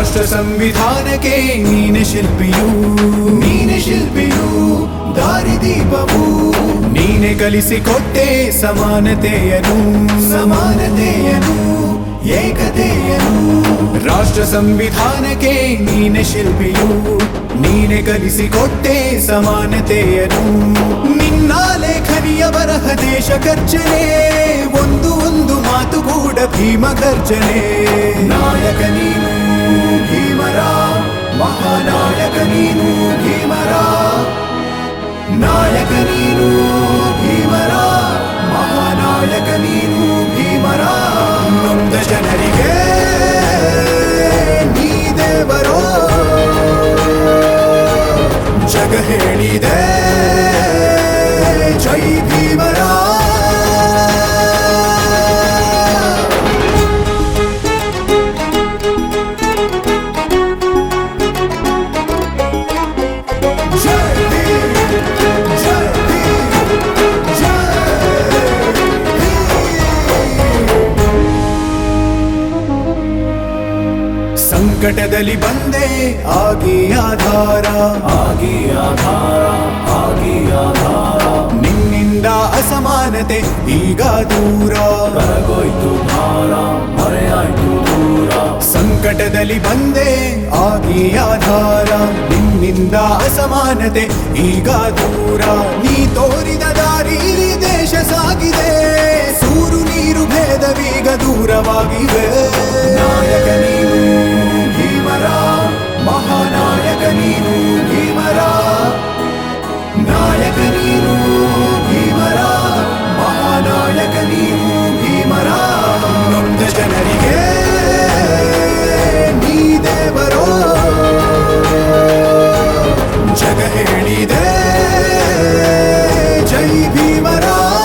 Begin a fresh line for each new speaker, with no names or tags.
ರಾಷ್ಟ್ರ ಸಂವಿಧಾನಕ್ಕೆ ನೀನೆ ಶಿಲ್ಪಿಯು ದಾರಿದೀಪವು ನೀನೆ ಕಲಿಸಿಕೊಟ್ಟೆ ಸಮಾನತೆಯನು ಏಕತೆಯನು ರಾಷ್ಟ್ರ ಸಂವಿಧಾನಕ್ಕೆ ನೀನೆ ಶಿಲ್ಪಿಯು ನೀನೆ ಕಲಿಸಿಕೊಟ್ಟೆ ಸಮಾನತೆಯನು ನಿನ್ನ ಲೇಖನಿಯ ಬರಹ ದೇಶ ಗರ್ಜನೆ ಒಂದು ಮಾತು ಕೂಡ ಭೀಮ ಗರ್ಜನೆ ನಾಯಕ ನೀನು ಭೀಮರ ಮಹಾನಾಯಕ ನೀನು ಭೀಮರ ನಾಯಕ ನೀನು ಭೀಮರ ಮಹಾನಾಯಕ ನೀನು ಭೀಮರ ನೊಂದ ಜನರಿಗೆ ನೀ ದೇವರೋ ಜಗ ಹೇಳಿದೆ ಜೈ ಭೀಮರ ಸಂಕಟದಲ್ಲಿ ಬಂದೆ ಆಗಿ ಆಧಾರ ನಿನ್ನಿಂದ ಅಸಮಾನತೆ ಈಗ ದೂರ
ಕರಗೋಯ್ತು ಭಾರ ಮರೆಯಾಯ್ತು ದೂರ
ಸಂಕಟದಲ್ಲಿ ಬಂದೆ ಆಗಿ ಆಧಾರ ನಿನ್ನಿಂದ ಅಸಮಾನತೆ ಈಗ ದೂರ ನೀ ತೋರಿದ ದಾರಿಲಿ ದೇಶ ಸಾಗಿದೆ ಸೂರು ನೀರು ಭೇದವೀಗ ದೂರವಾಗಿವೆ ನಾಯಕ ನೀನು ಭೀಮರ ಮಹಾನಾಯಕ ನೀನು ಭೀಮರ ನಾಯಕ ನೀನು ಭೀಮರ ಮಹಾನಾಯಕ ನೀನು ಭೀಮರ ನೊಂದ ಜನರಿಗೆ ನೀ ದೇವರೋ ಜಗ ಹೇಳಿದೆ ಜೈ ಭೀಮರ